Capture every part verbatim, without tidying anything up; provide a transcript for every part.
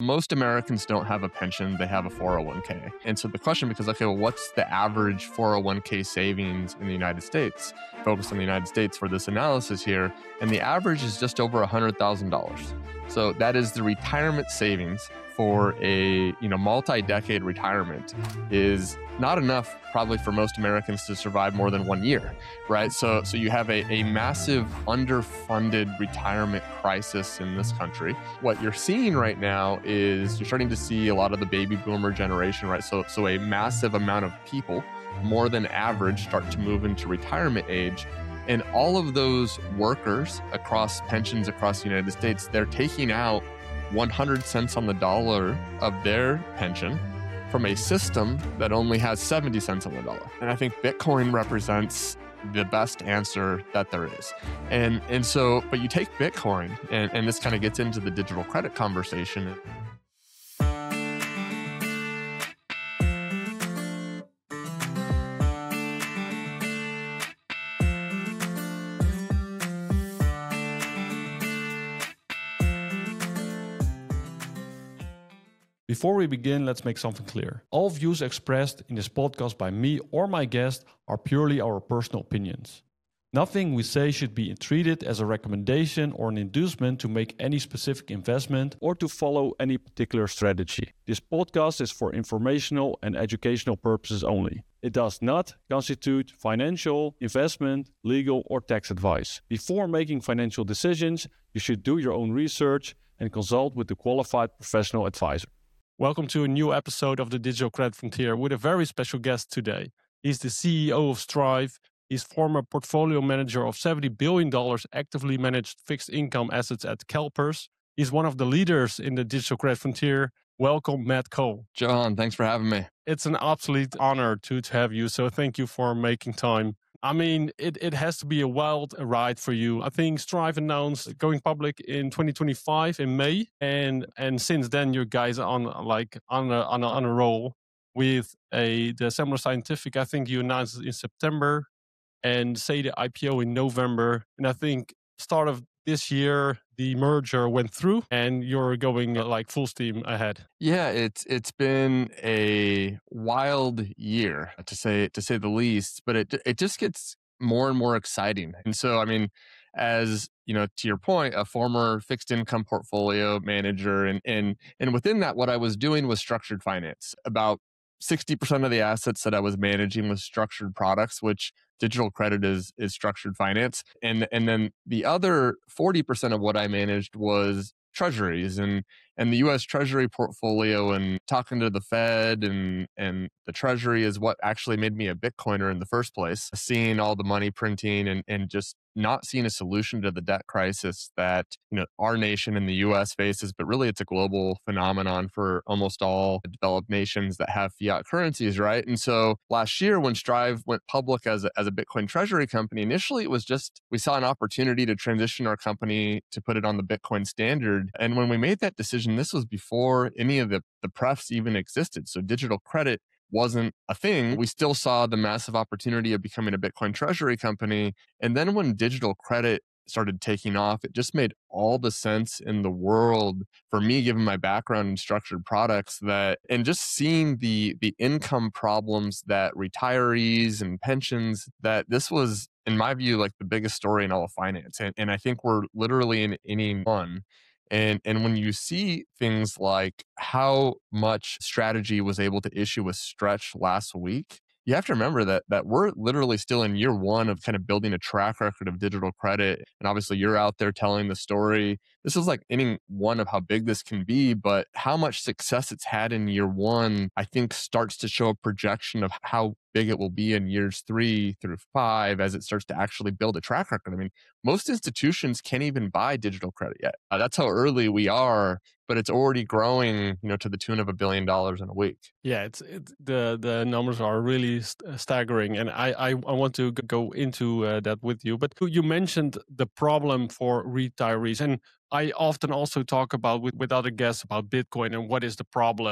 most Americans don't have a pension, they have a four oh one k. And so the question becomes, okay, well, what's the average four oh one k savings in the United States? Focus on the United States for this analysis here. And the average is just over one hundred thousand dollars. So that is the retirement savings for a you know multi-decade retirement is not enough probably for most Americans to survive more than one year, right? So so you have a, a massive underfunded retirement crisis in this country. What you're seeing right now is you're starting to see a lot of the baby boomer generation, right? So so a massive amount of people, more than average, start to move into retirement age. And all of those workers across pensions across the United States, they're taking out one hundred cents on the dollar of their pension from a system that only has seventy cents on the dollar. And I think Bitcoin represents the best answer that there is. And and so, but you take Bitcoin, and, and this kind of gets into the digital credit conversation. Before we begin, let's make something clear. All views expressed in this podcast by me or my guest are purely our personal opinions. Nothing we say should be treated as a recommendation or an inducement to make any specific investment or to follow any particular strategy. This podcast is for informational and educational purposes only. It does not constitute financial, investment, legal, or tax advice. Before making financial decisions, you should do your own research and consult with a qualified professional advisor. Welcome to a new episode of the Digital Credit Frontier with a very special guest today. He's the C E O of Strive. He's former portfolio manager of seventy billion dollars actively managed fixed income assets at CalPERS. He's one of the leaders in the Digital Credit Frontier. Welcome, Matt Cole. John, thanks for having me. It's an absolute honor to, to have you, so thank you for making time. I mean, it, it has to be a wild ride for you. I think Strive announced going public in twenty twenty-five in May, and and since then you guys are on like on a on a, on a roll with a the Semler Scientific. I think you announced it in September, and say the I P O in November, and I think start of this year the merger went through, and you're going uh, like full steam ahead. Yeah, it's it's been a wild year to say to say the least, but it it just gets more and more exciting. And so, I mean, as you know, to your point, a former fixed income portfolio manager, and and and within that, what I was doing was structured finance. About sixty percent of the assets that I was managing was structured products, which digital credit is is structured finance. And and then the other forty percent of what I managed was treasuries and and the U S Treasury portfolio, and talking to the Fed and and the Treasury is what actually made me a Bitcoiner in the first place. Seeing all the money printing and and just not seeing a solution to the debt crisis that you know our nation and the U S faces, but really it's a global phenomenon for almost all developed nations that have fiat currencies, right? And so last year when Strive went public as a, as a Bitcoin treasury company, initially it was just we saw an opportunity to transition our company to put it on the Bitcoin standard. And when we made that decision, this was before any of the the prefs even existed. So digital credit wasn't a thing. We still saw the massive opportunity of becoming a Bitcoin treasury company. And then when digital credit started taking off, it just made all the sense in the world for me, given my background in structured products, that, and just seeing the, the income problems that retirees and pensions, that this was, in my view, like the biggest story in all of finance. And, and I think we're literally in inning one. And and when you see things like how much Strategy was able to issue a stretch last week, you have to remember that that we're literally still in year one of kind of building a track record of digital credit. And obviously you're out there telling the story. This is like inning one of how big this can be, but how much success it's had in year one, I think starts to show a projection of how big it will be in years three through five as it starts to actually build a track record. I mean, most institutions can't even buy digital credit yet. Uh, that's how early we are, but it's already growing, you know, to the tune of a billion dollars in a week. Yeah, it's it, the the numbers are really st- staggering, and I, I I want to go into uh, that with you. But you mentioned the problem for retirees, and I often also talk about with, with other guests about Bitcoin and what is the problem.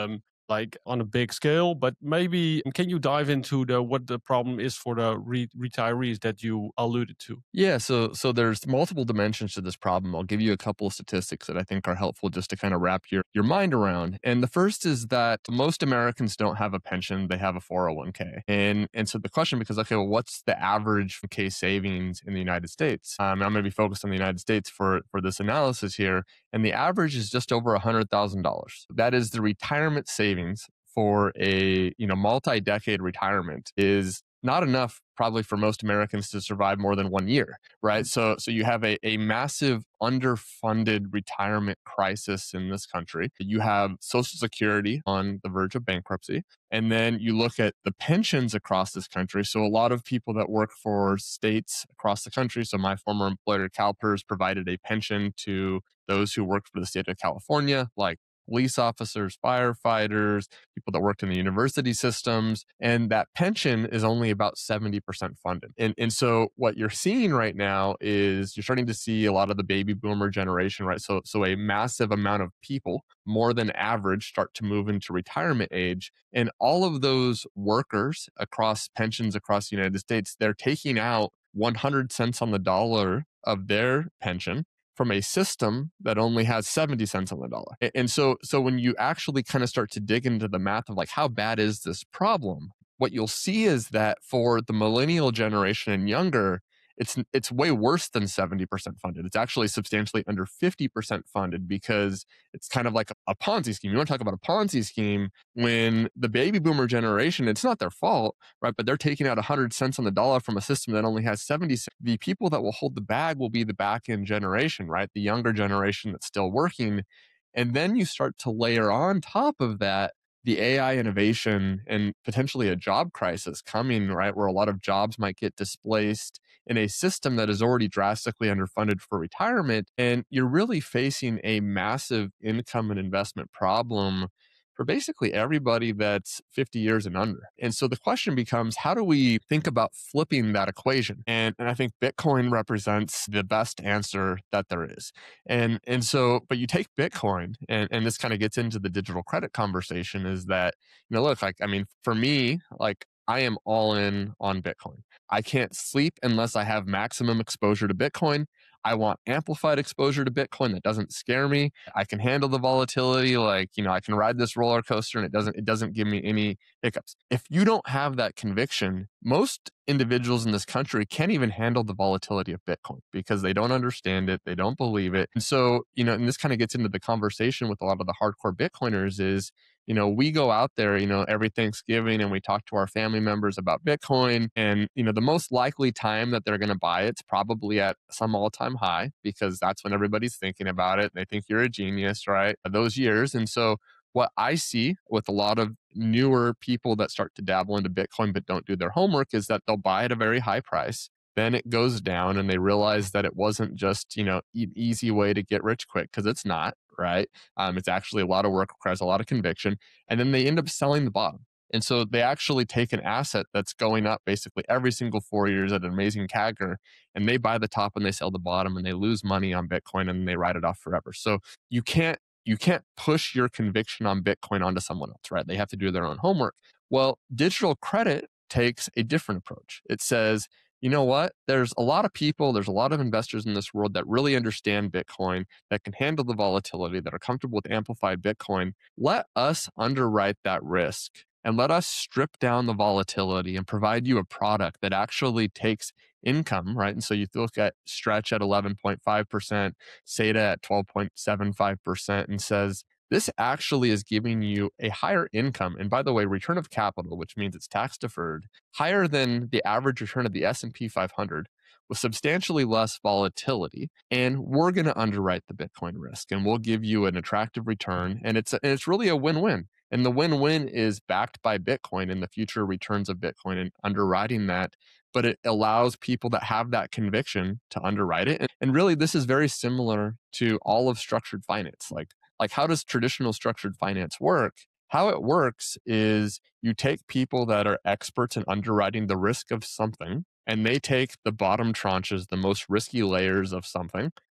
like on a big scale, but maybe can you dive into the what the problem is for the re- retirees that you alluded to? Yeah, so so there's multiple dimensions to this problem. I'll give you a couple of statistics that I think are helpful just to kind of wrap your, your mind around. And the first is that most Americans don't have a pension, they have a four oh one k. And and so the question becomes, okay, well, what's the average K savings in the United States? Um, I'm going to be focused on the United States for, for this analysis here. And the average is just over one hundred thousand dollars. That is the retirement savings for a, you know, multi-decade retirement is not enough probably for most Americans to survive more than one year, right? So, so you have a, a massive underfunded retirement crisis in this country. You have Social Security on the verge of bankruptcy. And then you look at the pensions across this country. So a lot of people that work for states across the country. So my former employer, CalPERS, provided a pension to those who worked for the state of California, like police officers, firefighters, people that worked in the university systems, and that pension is only about seventy percent funded. And, and so what you're seeing right now is you're starting to see a lot of the baby boomer generation, right? So, so a massive amount of people, more than average, start to move into retirement age. And all of those workers across pensions across the United States, they're taking out one hundred cents on the dollar of their pension from a system that only has seventy cents on the dollar. And so, so when you actually kind of start to dig into the math of like, how bad is this problem? What you'll see is that for the millennial generation and younger, it's it's way worse than seventy percent funded. It's actually substantially under fifty percent funded because it's kind of like a Ponzi scheme. You want to talk about a Ponzi scheme when the baby boomer generation, it's not their fault, right? But they're taking out one hundred cents on the dollar from a system that only has seventy cents. The people that will hold the bag will be the back end generation, right? The younger generation that's still working. And then you start to layer on top of that the A I innovation and potentially a job crisis coming, right? Where a lot of jobs might get displaced in a system that is already drastically underfunded for retirement. And you're really facing a massive income and investment problem for basically everybody that's fifty years and under. And so the question becomes, how do we think about flipping that equation? And, and I think Bitcoin represents the best answer that there is. And, and so, but you take Bitcoin, and, and this kind of gets into the digital credit conversation, is that, you know, look, like, I mean, for me, like, I am all in on Bitcoin. I can't sleep unless I have maximum exposure to Bitcoin. I want amplified exposure to Bitcoin that doesn't scare me. I can handle the volatility. Like, you know, I can ride this roller coaster and it doesn't, it doesn't give me any hiccups. If you don't have that conviction, most individuals in this country can't even handle the volatility of Bitcoin because they don't understand it. They don't believe it. And so, you know, and this kind of gets into the conversation with a lot of the hardcore Bitcoiners is, you know, we go out there, you know, every Thanksgiving and we talk to our family members about Bitcoin. And, you know, the most likely time that they're going to buy it's probably at some all time high because that's when everybody's thinking about it. They think you're a genius, right? Those years. And so what I see with a lot of newer people that start to dabble into Bitcoin but don't do their homework is that they'll buy at a very high price. Then it goes down and they realize that it wasn't just, you know, an easy way to get rich quick because it's not, right? Um, it's actually a lot of work, requires a lot of conviction. And then they end up selling the bottom. And so they actually take an asset that's going up basically every single four years at an amazing C A G R, and they buy the top and they sell the bottom and they lose money on Bitcoin and they write it off forever. So you can't you can't push your conviction on Bitcoin onto someone else, right? They have to do their own homework. Well, digital credit takes a different approach. It says, you know what? There's a lot of people, there's a lot of investors in this world that really understand Bitcoin, that can handle the volatility, that are comfortable with amplified Bitcoin. Let us underwrite that risk and let us strip down the volatility and provide you a product that actually takes income, right? And so you look at Stretch at eleven point five percent, SATA at twelve point seven five percent, and says, this actually is giving you a higher income. And by the way, return of capital, which means it's tax deferred, higher than the average return of the S and P five hundred with substantially less volatility. And we're going to underwrite the Bitcoin risk and we'll give you an attractive return. And it's, a, and it's really a win-win. And the win-win is backed by Bitcoin and the future returns of Bitcoin and underwriting that. But it allows people that have that conviction to underwrite it. And, and really, this is very similar to all of structured finance. Like, Like, how does traditional structured finance work? How it works is you take people that are experts in underwriting the risk of something, and they take the bottom tranches, the most risky layers of something,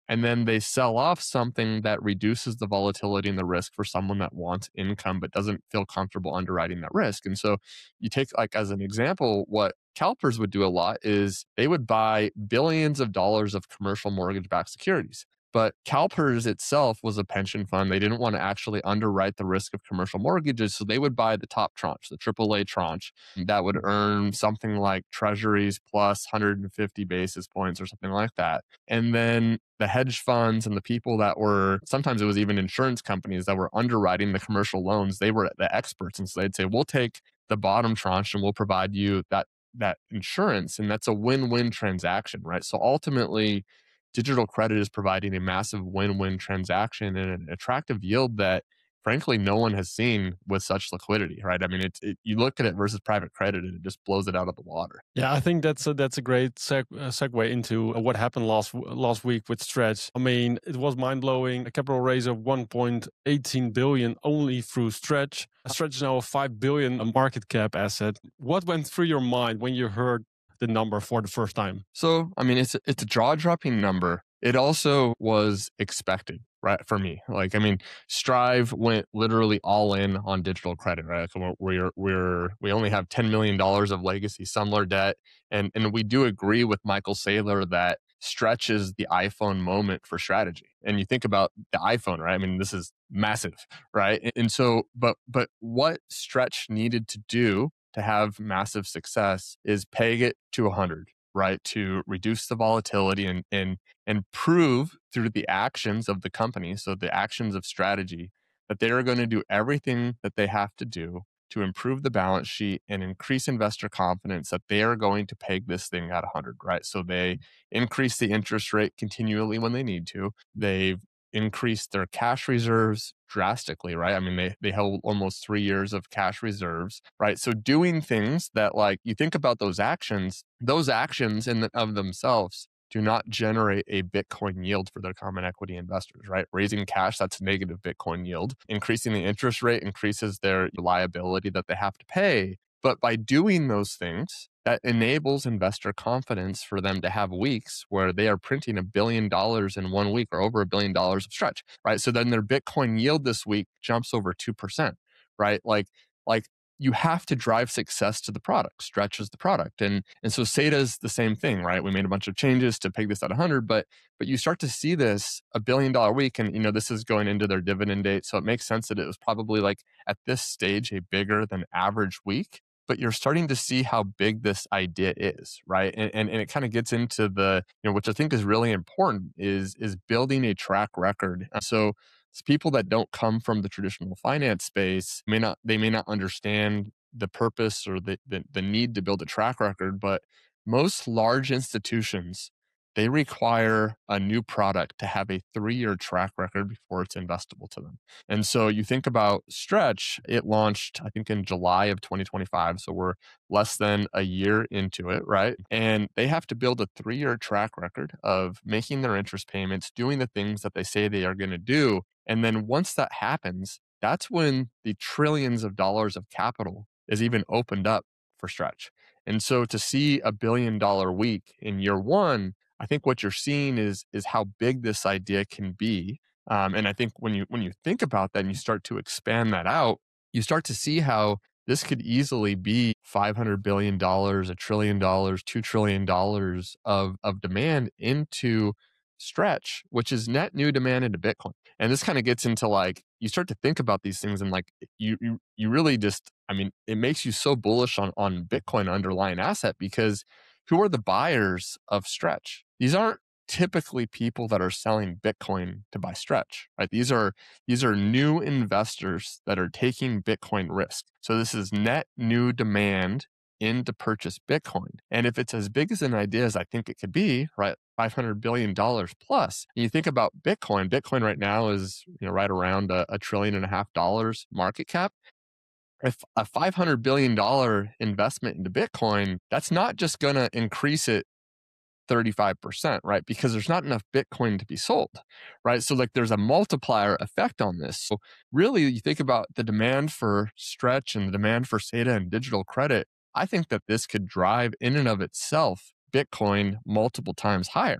and then they sell off something that reduces the volatility and the risk for someone that wants income but doesn't feel comfortable underwriting that risk. And so you take, like, as an example, what CalPERS would do a lot is they would buy billions of dollars of commercial mortgage-backed securities. But CalPERS itself was a pension fund. They didn't want to actually underwrite the risk of commercial mortgages, so they would buy the top tranche, the triple A tranche, that would earn something like treasuries plus one hundred fifty basis points or something like that. And then the hedge funds and the people that were, sometimes it was even insurance companies that were underwriting the commercial loans, they were the experts. And so they'd say, we'll take the bottom tranche and we'll provide you that that insurance. And that's a win-win transaction, right? So ultimately, digital credit is providing a massive win-win transaction and an attractive yield that, frankly, no one has seen with such liquidity, right? I mean, it's it, you look at it versus private credit, and it just blows it out of the water. Yeah, I think that's a, that's a great seg- uh, segue into what happened last last week with Stretch. I mean, it was mind blowing. A capital raise of one point one eight billion only through Stretch. Stretch is now a five billion market cap asset. What went through your mind when you heard the number for the first time? So, I mean, it's it's a jaw-dropping number. It also was expected, right? For me, like, I mean, Strive went literally all in on digital credit, right? Like, we're we're we only have ten million dollars of legacy Semler debt, and and we do agree with Michael Saylor that Stretch is the iPhone moment for strategy. And you think about the iPhone, right? I mean, this is massive, right? And, and so, but but what Stretch needed to do to have massive success is peg it to one hundred, right? To reduce the volatility and and and prove through the actions of the company, so the actions of strategy, that they are going to do everything that they have to do to improve the balance sheet and increase investor confidence that they are going to peg this thing at one hundred, right? So they increase the interest rate continually when they need to. They've increased their cash reserves drastically, right? I mean, they, they held almost three years of cash reserves, right? So doing things that, like, you think about those actions, those actions in the, of themselves do not generate a Bitcoin yield for their common equity investors, right? Raising cash, that's negative Bitcoin yield. Increasing the interest rate increases their liability that they have to pay. But by doing those things, that enables investor confidence for them to have weeks where they are printing a billion dollars in one week or over a billion dollars of Stretch, right? So then their Bitcoin yield this week jumps over two percent, right? Like, like you have to drive success to the product. Stretch is the product. And, and so S E D A is the same thing, right? We made a bunch of changes to peg this at one hundred, but but you start to see this a billion dollar week. And, you know, this is going into their dividend date. So it makes sense that it was probably, like, at this stage, a bigger than average week. But you're starting to see how big this idea is, right? And and, and it kind of gets into the, you know, which I think is really important, is is building a track record. And so it's people that don't come from the traditional finance space may not they may not understand the purpose or the, the the need to build a track record, but most large institutions, they require a new product to have a three-year track record before it's investable to them. And so you think about Stretch, it launched, I think, in July of twenty twenty-five. So we're less than a year into it, right? And they have to build a three-year track record of making their interest payments, doing the things that they say they are going to do. And then once that happens, that's when the trillions of dollars of capital is even opened up for Stretch. And so to see a billion dollar week in year one, I think what you're seeing is is how big this idea can be. Um, and I think when you when you think about that and you start to expand that out, you start to see how this could easily be five hundred billion dollars, a trillion dollars, two trillion dollars of, of demand into Stretch, which is net new demand into Bitcoin. And this kind of gets into, like, you start to think about these things and, like, you, you, you really just, I mean, it makes you so bullish on, on Bitcoin underlying asset, because who are the buyers of Stretch? These aren't typically people that are selling Bitcoin to buy Stretch, right? These are these are new investors that are taking Bitcoin risk. So this is net new demand in to purchase Bitcoin. And if it's as big as an idea as I think it could be, right, five hundred billion dollars plus, and you think about Bitcoin, Bitcoin right now is, you know, right around a, a trillion and a half dollars market cap. If a five hundred billion dollars investment into Bitcoin, that's not just going to increase it thirty-five percent, right? Because there's not enough Bitcoin to be sold, right? So, like, there's a multiplier effect on this. So really, you think about the demand for Stretch and the demand for S E D A and digital credit, I think that this could drive in and of itself Bitcoin multiple times higher.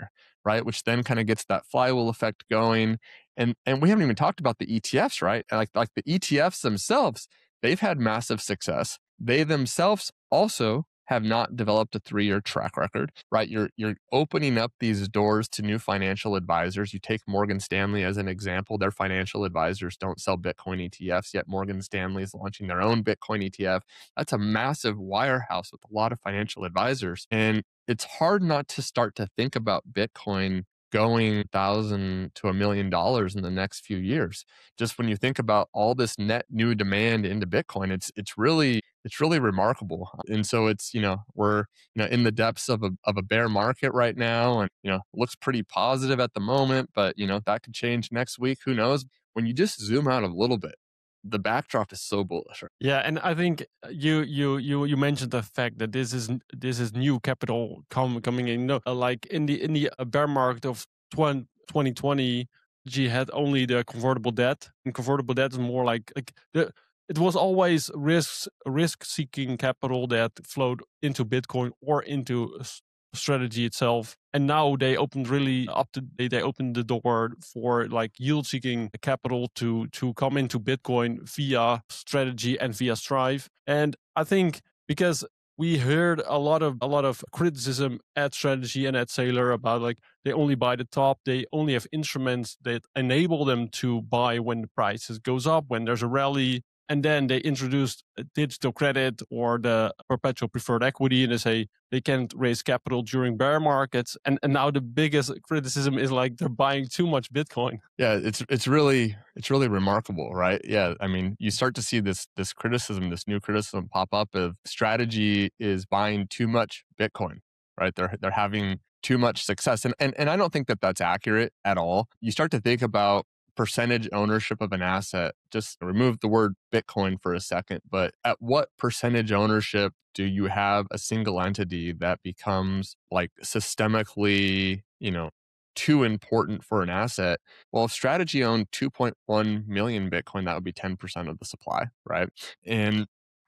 right? Which then kind of gets that flywheel effect going. And and we haven't even talked about the E T Fs, right? Like like the E T Fs themselves, they've had massive success. They themselves also have not developed a three-year track record, right? You're you're opening up these doors to new financial advisors. You take Morgan Stanley as an example. Their financial advisors don't sell Bitcoin E T Fs, yet Morgan Stanley is launching their own Bitcoin E T F. That's a massive wirehouse with a lot of financial advisors. And it's hard not to start to think about Bitcoin going thousand to a million dollars in the next few years. Just when you think about all this net new demand into Bitcoin, it's it's really it's really remarkable. And so it's, you know, we're, you know, in the depths of a of a bear market right now, and, you know, looks pretty positive at the moment, but, you know, that could change next week. Who knows? When you just zoom out a little bit, the backdrop is so bullish. Yeah, and I think you you you you mentioned the fact that this is this is new capital com- coming in. No, like in the in the bear market of twenty twenty, G had only the convertible debt, and convertible debt is more like like the. It was always risks risk seeking capital that flowed into Bitcoin or into Strategy itself, and now they opened really up to they, they opened the door for like yield seeking capital to to come into Bitcoin via Strategy and via Strive. And I think because we heard a lot of a lot of criticism at Strategy and at Saylor about like they only buy the top, they only have instruments that enable them to buy when the prices goes up, when there's a rally. And then they introduced digital credit or the perpetual preferred equity, and they say they can't raise capital during bear markets. And and now the biggest criticism is like they're buying too much Bitcoin. Yeah, it's it's really it's really remarkable, right? Yeah, I mean, you start to see this this criticism, this new criticism pop up of Strategy is buying too much Bitcoin, right? They're they're having too much success, and and and I don't think that that's accurate at all. You start to think about percentage ownership of an asset. Just remove the word Bitcoin for a second, but at what percentage ownership do you have a single entity that becomes like systemically, you know, too important for an asset? Well, if Strategy owned two point one million Bitcoin, that would be ten percent of the supply, right? And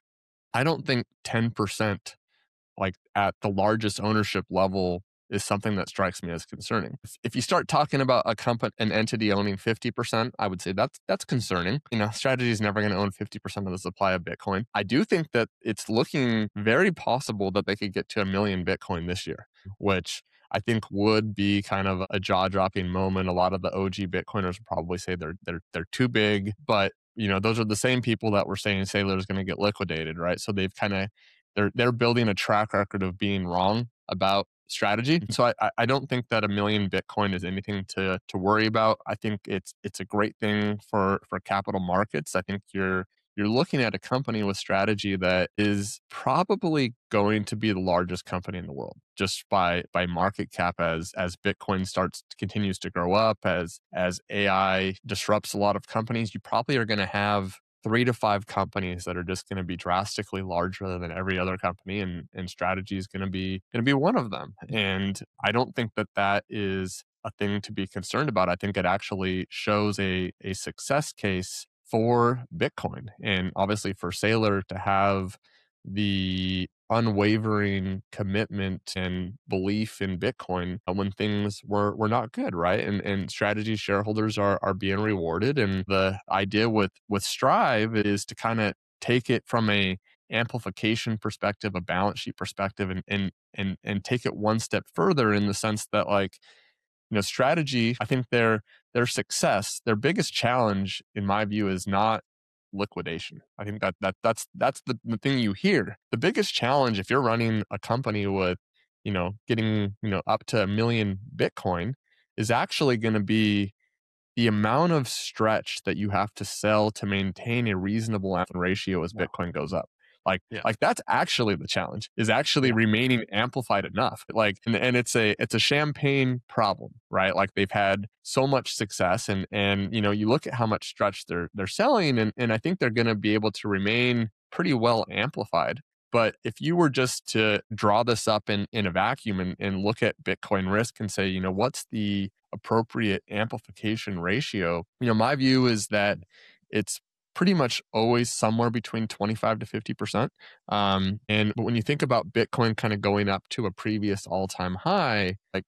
I don't think ten percent, like at the largest ownership level, is something that strikes me as concerning. If, if you start talking about a company, an entity owning fifty percent, I would say that's that's concerning. You know, Strategy is never going to own fifty percent of the supply of Bitcoin. I do think that it's looking very possible that they could get to a million Bitcoin this year, which I think would be kind of a jaw-dropping moment. A lot of the O G Bitcoiners would probably say they're they're they're too big, but you know, those are the same people that were saying Saylor is going to get liquidated, right? So they've kind of they're they're building a track record of being wrong about Strategy. So I, I don't think that a million Bitcoin is anything to to worry about. I think it's it's a great thing for for capital markets. I think you're you're looking at a company with Strategy that is probably going to be the largest company in the world just by by market cap as as Bitcoin starts continues to grow up, as as A I disrupts a lot of companies. You probably are going to have three to five companies that are just going to be drastically larger than every other company, and, and Strategy is going to be going to be one of them. And I don't think that that is a thing to be concerned about. I think it actually shows a a success case for Bitcoin, and obviously for Saylor to have the unwavering commitment and belief in Bitcoin when things were were not good, right? And and Strategy shareholders are are being rewarded. And the idea with with Strive is to kind of take it from a amplification perspective, a balance sheet perspective, and and and and take it one step further in the sense that, like, you know, Strategy, I think their their success, their biggest challenge, in my view, is not liquidation. I think that that that's that's the, the thing you hear. The biggest challenge, if you're running a company with, you know, getting, you know, up to a million Bitcoin, is actually going to be the amount of stretch that you have to sell to maintain a reasonable ratio as Bitcoin goes up. Like, yeah. like that's actually the challenge, is actually yeah. remaining amplified enough. Like, and, and it's a, it's a champagne problem, right? Like, they've had so much success, and, and, you know, you look at how much stretch they're, they're selling, and, and I think they're going to be able to remain pretty well amplified. But if you were just to draw this up in, in a vacuum and, and look at Bitcoin risk and say, you know, what's the appropriate amplification ratio? You know, my view is that it's pretty much always somewhere between twenty-five to fifty percent. Um, and when you think about Bitcoin kind of going up to a previous all-time high, like,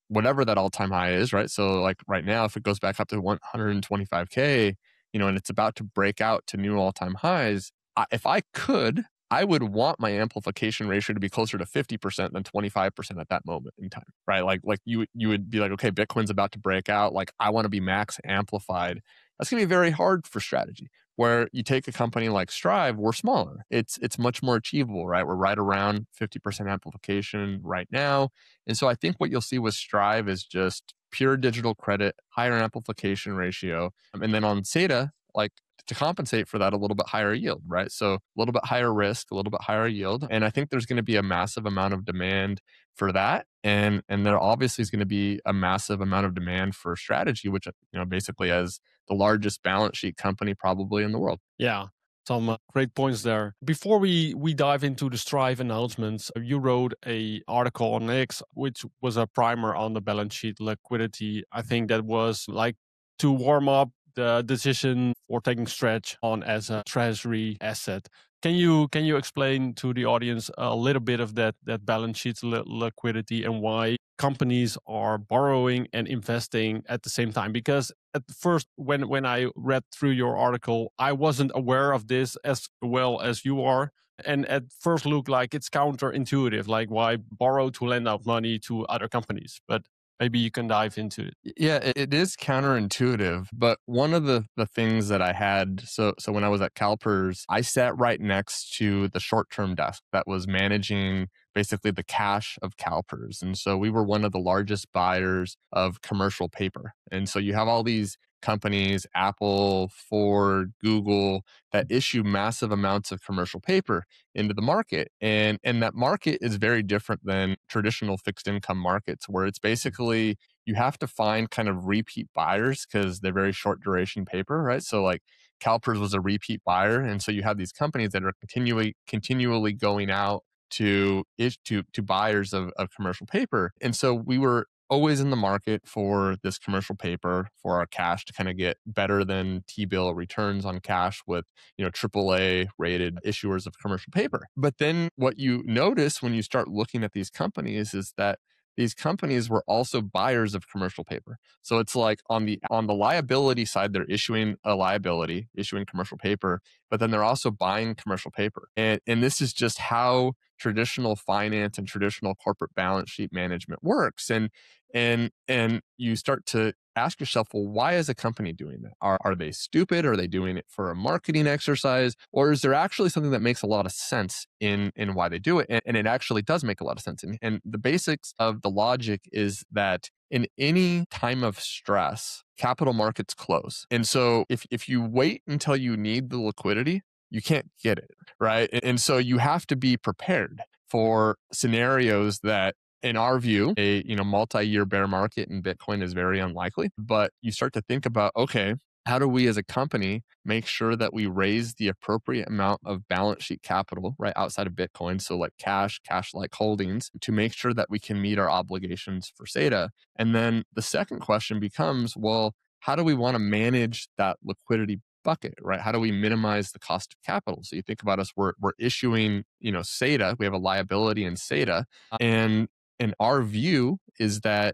whatever that all-time high is, right? So like right now, if it goes back up to one hundred twenty-five K, you know, and it's about to break out to new all-time highs, I, if I could, I would want my amplification ratio to be closer to fifty percent than twenty-five percent at that moment in time, right? Like, like you, you would be like, okay, Bitcoin's about to break out. Like I want to be max amplified. That's going to be very hard for strategy. Where you take a company like Strive, we're smaller. It's, it's much more achievable, right? We're right around fifty percent amplification right now. And so I think what you'll see with Strive is just pure digital credit, higher amplification ratio. Um, and then on SATA, like to compensate for that, a little bit higher yield, right? So a little bit higher risk, a little bit higher yield. And I think there's going to be a massive amount of demand for that. And, and there obviously is going to be a massive amount of demand for strategy, which, you know, basically as the largest balance sheet company probably in the world. Yeah. Some uh, great points there. Before we, we dive into the Strive announcements, you wrote a article on X, which was a primer on the balance sheet liquidity. I think that was like to warm up the decision for taking Stretch on as a treasury asset. Can you can you explain to the audience a little bit of that that balance sheet li- liquidity and why companies are borrowing and investing at the same time? Because at first, when when I read through your article, I wasn't aware of this as well as you are. And at first look like it's counterintuitive, like why borrow to lend out money to other companies? But maybe you can dive into it. Yeah, it, it is counterintuitive, but one of the, the things that I had, so so when I was at CalPERS, I sat right next to the short-term desk that was managing basically the cash of CalPERS. And so we were one of the largest buyers of commercial paper. And so you have all these companies, Apple, Ford, Google, that issue massive amounts of commercial paper into the market. And, and that market is very different than traditional fixed income markets, where it's basically you have to find kind of repeat buyers because they're very short duration paper, right? So like CalPERS was a repeat buyer. And so you have these companies that are continually, continually going out to, to, to buyers of, of commercial paper. And so we were always in the market for this commercial paper for our cash to kind of get better than T-bill returns on cash with, you know, triple A rated issuers of commercial paper. But then what you notice when you start looking at these companies is that these companies were also buyers of commercial paper. So it's like on the on the liability side, they're issuing a liability, issuing commercial paper, but then they're also buying commercial paper. And, and this is just how traditional finance and traditional corporate balance sheet management works. And and and you start to ask yourself, well, why is a company doing that? Are, are they stupid? Are they doing it for a marketing exercise? Or is there actually something that makes a lot of sense in, in why they do it? And, and it actually does make a lot of sense. And, and the basics of the logic is that in any time of stress, capital markets close. And so if, if you wait until you need the liquidity, you can't get it, right? And, and so you have to be prepared for scenarios that, in our view, a you know multi-year bear market in Bitcoin is very unlikely. But you start to think about, okay, how do we as a company make sure that we raise the appropriate amount of balance sheet capital right outside of Bitcoin, so like cash, cash-like holdings, to make sure that we can meet our obligations for SATA? And then the second question becomes, well, how do we want to manage that liquidity bucket, right? How do we minimize the cost of capital? So you think about us, we're we're issuing, you know, SATA. We have a liability in SATA, and and our view is that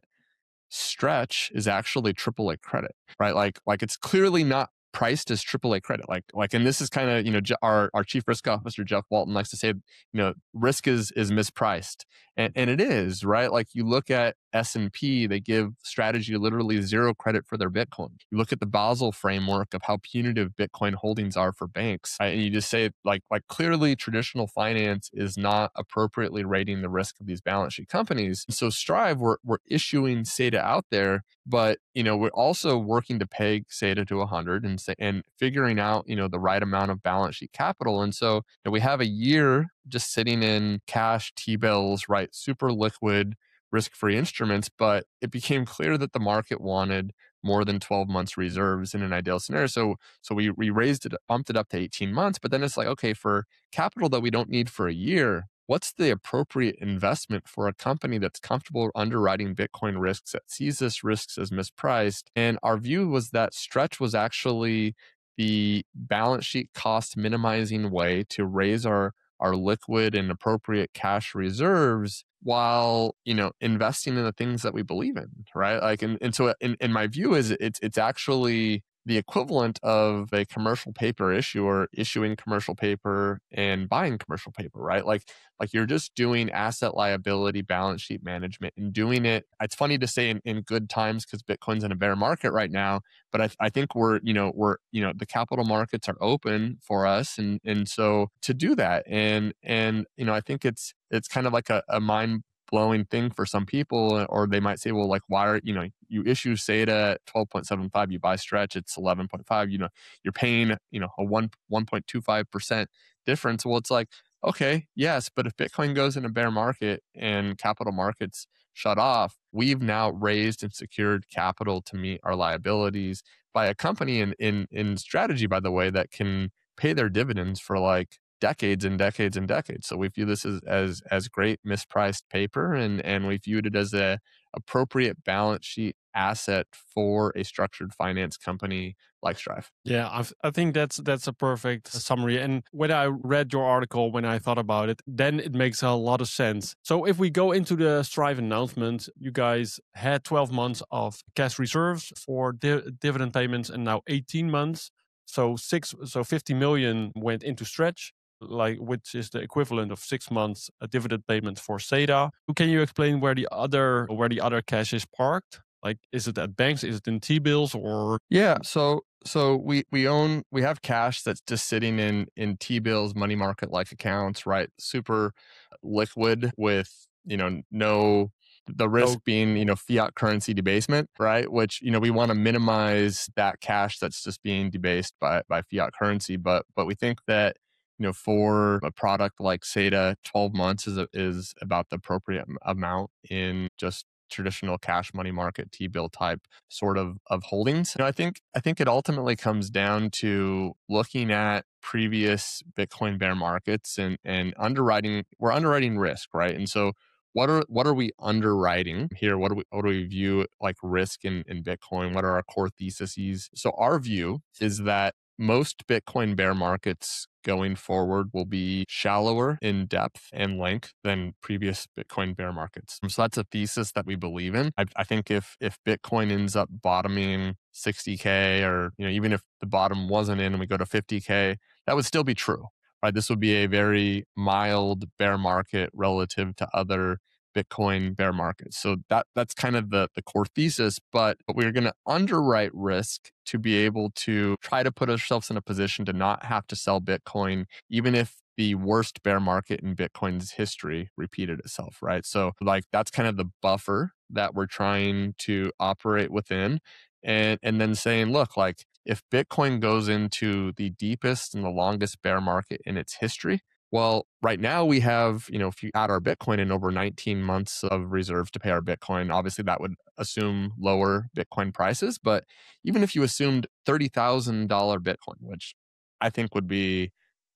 Stretch is actually triple A credit, right? Like, like it's clearly not priced as triple A credit. Like, like, and this is kind of, you know, our, our chief risk officer, Jeff Walton, likes to say, you know, risk is, is mispriced. And, and it is, right? Like you look at S and P, they give strategy literally zero credit for their Bitcoin. You look at the Basel framework of how punitive Bitcoin holdings are for banks, right? And you just say like, like clearly traditional finance is not appropriately rating the risk of these balance sheet companies. And so Strive, we're, we're issuing SATA out there, but, you know, we're also working to peg SATA to one hundred and say, and figuring out, you know, the right amount of balance sheet capital. And so you know, we have a year just sitting in cash, T-bills, right? Super liquid, risk-free instruments, but it became clear that the market wanted more than twelve months reserves in an ideal scenario. So, so we, we raised it, bumped it up to eighteen months, but then it's like, okay, for capital that we don't need for a year, what's the appropriate investment for a company that's comfortable underwriting Bitcoin risks, that sees this risks as mispriced? And our view was that Stretch was actually the balance sheet cost minimizing way to raise our our liquid and appropriate cash reserves while, you know, investing in the things that we believe in, right? Like, and, and so in, in my view is it's, it's actually the equivalent of a commercial paper issuer issuing commercial paper and buying commercial paper, right? Like, like you're just doing asset liability balance sheet management and doing it. It's funny to say in, in good times because Bitcoin's in a bear market right now, but I, I think we're, you know, we're, you know, the capital markets are open for us. And, and so to do that and, and, you know, I think it's, it's kind of like a, a mind blowing thing for some people, or they might say, well, like, why are, you know, you issue SATA at twelve point seven five, you buy Stretch, it's eleven point five, you know, you're paying, you know, a one, 1.25% difference. Well, it's like, okay, yes, but if Bitcoin goes in a bear market and capital markets shut off, we've now raised and secured capital to meet our liabilities by a company in, in, in Strategy, by the way, that can pay their dividends for like decades and decades and decades. So we view this as as as great mispriced paper, and and we viewed it as a appropriate balance sheet asset for a structured finance company like Strive. Yeah, I've, I think that's that's a perfect summary. And when I read your article, when I thought about it, then it makes a lot of sense. So if we go into the Strive announcement, you guys had twelve months of cash reserves for di- dividend payments, and now eighteen months. So six, so fifty million went into Stretch, like which is the equivalent of six months a dividend payment for SATA. Can you explain where the other where the other cash is parked? Like, is it at banks? Is it in T-bills or? Yeah, so so we we own we have cash that's just sitting in in T-bills, money market like accounts, right? Super liquid with, you know, no the risk No. being, you know, fiat currency debasement, right? Which, you know, we want to minimize that cash that's just being debased by by fiat currency, but but we think that, you know, for a product like SATA, twelve months is a, is about the appropriate am- amount in just traditional cash money market T-bill type sort of of holdings. You know, I think I think it ultimately comes down to looking at previous Bitcoin bear markets and and underwriting. We're underwriting risk, right? And so what are what are we underwriting here? What do we what do we view like risk in, in Bitcoin? What are our core theses? So our view is that most Bitcoin bear markets going forward will be shallower in depth and length than previous Bitcoin bear markets. So that's a thesis that we believe in. I, I think if if Bitcoin ends up bottoming sixty K, or, you know, even if the bottom wasn't in and we go to fifty K, that would still be true, right? This would be a very mild bear market relative to other Bitcoin bear markets. So that that's kind of the, the core thesis, but, but we're going to underwrite risk to be able to try to put ourselves in a position to not have to sell Bitcoin, even if the worst bear market in Bitcoin's history repeated itself, right? So like that's kind of the buffer that we're trying to operate within. And, and then saying, look, like if Bitcoin goes into the deepest and the longest bear market in its history, well, right now we have, you know, if you add our Bitcoin in over nineteen months of reserves to pay our Bitcoin, obviously that would assume lower Bitcoin prices. But even if you assumed thirty thousand dollars Bitcoin, which I think would be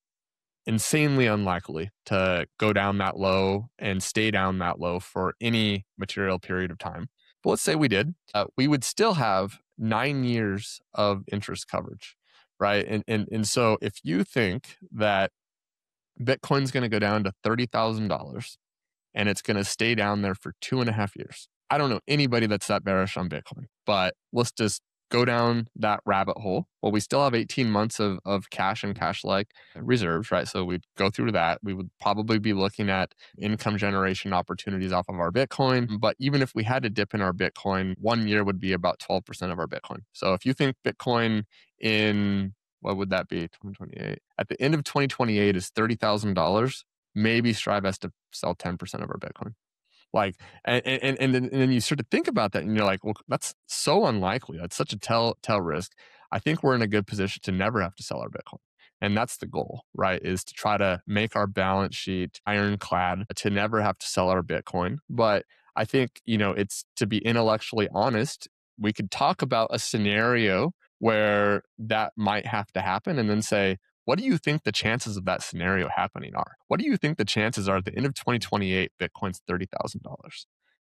insanely unlikely to go down that low and stay down that low for any material period of time. But let's say we did, uh, we would still have nine years of interest coverage, right? And, and, and so if you think that Bitcoin's going to go down to thirty thousand dollars and it's going to stay down there for two and a half years. I don't know anybody that's that bearish on Bitcoin, but let's just go down that rabbit hole. Well, we still have eighteen months of, of cash and cash-like reserves, right? So we'd go through that. We would probably be looking at income generation opportunities off of our Bitcoin. But even if we had to dip in our Bitcoin, one year would be about twelve percent of our Bitcoin. So if you think Bitcoin in, what would that be? twenty twenty-eight. At the end of twenty twenty-eight is thirty thousand dollars. Maybe Strive has to sell ten percent of our Bitcoin. Like, and, and, and, then, and then you start to think about that and you're like, well, that's so unlikely. That's such a tell, tell risk. I think we're in a good position to never have to sell our Bitcoin. And that's the goal, right? Is to try to make our balance sheet ironclad, to never have to sell our Bitcoin. But I think, you know, it's to be intellectually honest, we could talk about a scenario where that might have to happen and then say, what do you think the chances of that scenario happening are? What do you think the chances are at the end of twenty twenty-eight, Bitcoin's thirty thousand dollars?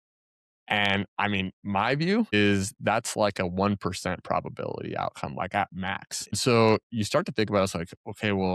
And I mean, my view is that's like a one percent probability outcome, like at max. So you start to think about it, it's like, okay, well,